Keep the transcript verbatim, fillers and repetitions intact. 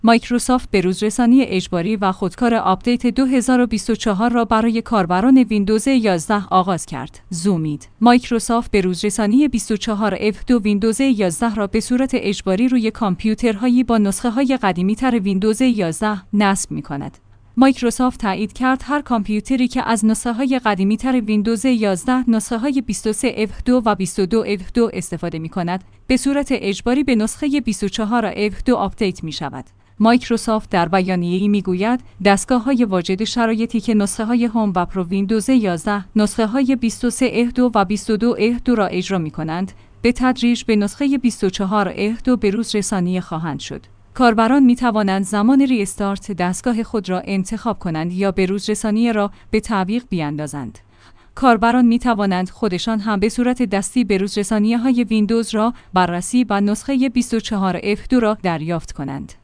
مایکروسافت بروزرسانی اجباری و خودکار آپدیت دو هزار و بیست و چهار را برای کاربران ویندوز یازده آغاز کرد. زومید. مایکروسافت بروزرسانی بیست و چهار اف دو ویندوز یازده را به صورت اجباری روی کامپیوترهایی با نسخه‌های قدیمی‌تر ویندوز یازده نصب می‌کند. مایکروسافت تایید کرد هر کامپیوتری که از نسخه‌های قدیمی‌تر ویندوز یازده، نسخه‌های بیست و سه اف دو و بیست و دو اف دو استفاده می‌کند، به صورت اجباری به نسخه بیست و چهار اف دو آپدیت می‌شود. مایکروسافت در بیانیه‌ای میگوید دستگاه‌های واجد شرایطی که نسخه‌های هوم و پرو ویندوز یازده، نسخه‌های بیست و سه اف دو و بیست و دو اف دو را اجرا می‌کنند، به تدریج به نسخه بیست و چهار اف دو بروز رسانی خواهند شد. کاربران می توانند زمان ری استارت دستگاه خود را انتخاب کنند یا بروز رسانی را به تعویق بیاندازند. کاربران می توانند خودشان هم به صورت دستی بروز رسانی های ویندوز را بررسی و نسخه بیست و چهار اف دو را دریافت کنند.